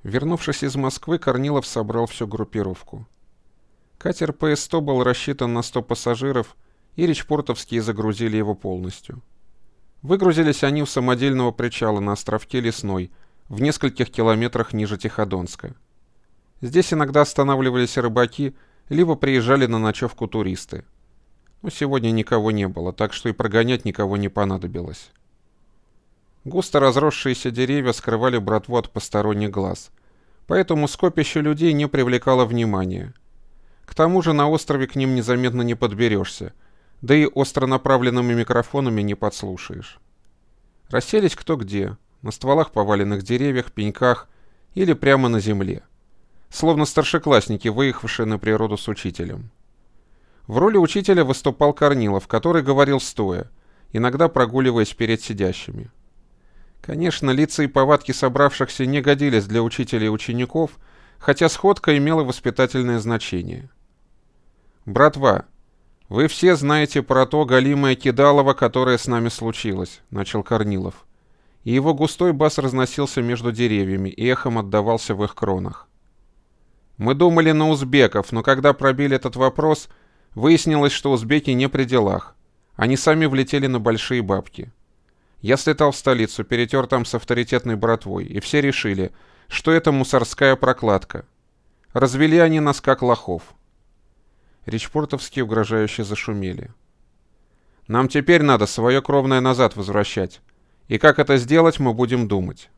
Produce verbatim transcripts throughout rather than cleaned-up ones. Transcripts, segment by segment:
Вернувшись из Москвы, Корнилов собрал всю группировку. Катер Пэ Эс сто был рассчитан на сто пассажиров, и речпортовские загрузили его полностью. Выгрузились они у самодельного причала на островке Лесной, в нескольких километрах ниже Тиходонска. Здесь иногда останавливались рыбаки, либо приезжали на ночевку туристы. Но сегодня никого не было, так что и прогонять никого не понадобилось. Густо разросшиеся деревья скрывали братву от посторонних глаз, поэтому скопище людей не привлекало внимания. К тому же на острове к ним незаметно не подберешься, да и остро направленными микрофонами не подслушаешь. Расселись кто где, на стволах поваленных деревьях, пеньках или прямо на земле, словно старшеклассники, выехавшие на природу с учителем. В роли учителя выступал Корнилов, который говорил стоя, иногда прогуливаясь перед сидящими. Конечно, лица и повадки собравшихся не годились для учителей и учеников, хотя сходка имела воспитательное значение. «Братва, вы все знаете про то галимое кидалово, которое с нами случилось», — начал Корнилов. И его густой бас разносился между деревьями и эхом отдавался в их кронах. «Мы думали на узбеков, но когда пробили этот вопрос, выяснилось, что узбеки не при делах. Они сами влетели на большие бабки. Я слетал в столицу, перетер там с авторитетной братвой, и все решили, что это мусорская прокладка. Развели они нас как лохов». Речпортовские угрожающе зашумели. «Нам теперь надо свое кровное назад возвращать. И как это сделать, мы будем думать».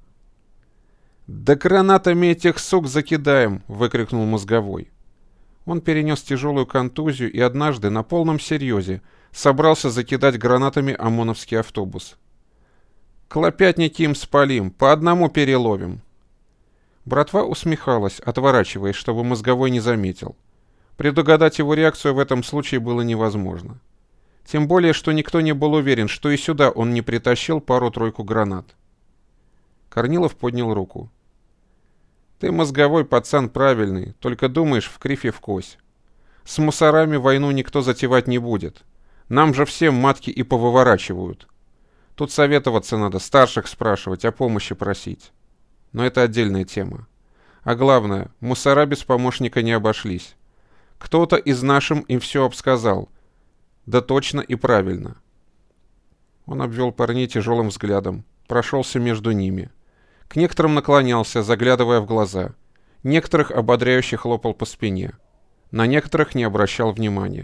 «Да гранатами этих сук закидаем!» — выкрикнул Мозговой. Он перенес тяжелую контузию и однажды на полном серьезе собрался закидать гранатами ОМОНовский автобус. «Клопятники им спалим, по одному переловим». Братва усмехалась, отворачиваясь, чтобы Мозговой не заметил. Предугадать его реакцию в этом случае было невозможно. Тем более, что никто не был уверен, что и сюда он не притащил пару-тройку гранат. Корнилов поднял руку. «Ты, Мозговой, пацан правильный, только думаешь в кривь и в кось. С мусорами войну никто затевать не будет. Нам же всем матки и повыворачивают. Тут советоваться надо, старших спрашивать, о помощи просить. Но это отдельная тема. А главное, мусора без помощника не обошлись. Кто-то из нашим им все обсказал. Да точно и правильно». Он обвел парней тяжелым взглядом, прошелся между ними. К некоторым наклонялся, заглядывая в глаза. Некоторых ободряюще хлопал по спине. На некоторых не обращал внимания.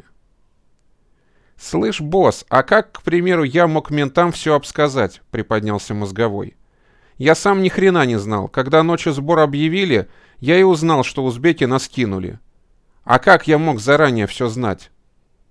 «Слышь, босс, а как, к примеру, я мог ментам все обсказать?» — приподнялся Мозговой. «Я сам ни хрена не знал. Когда ночью сбор объявили, я и узнал, что узбеки нас кинули. А как я мог заранее все знать?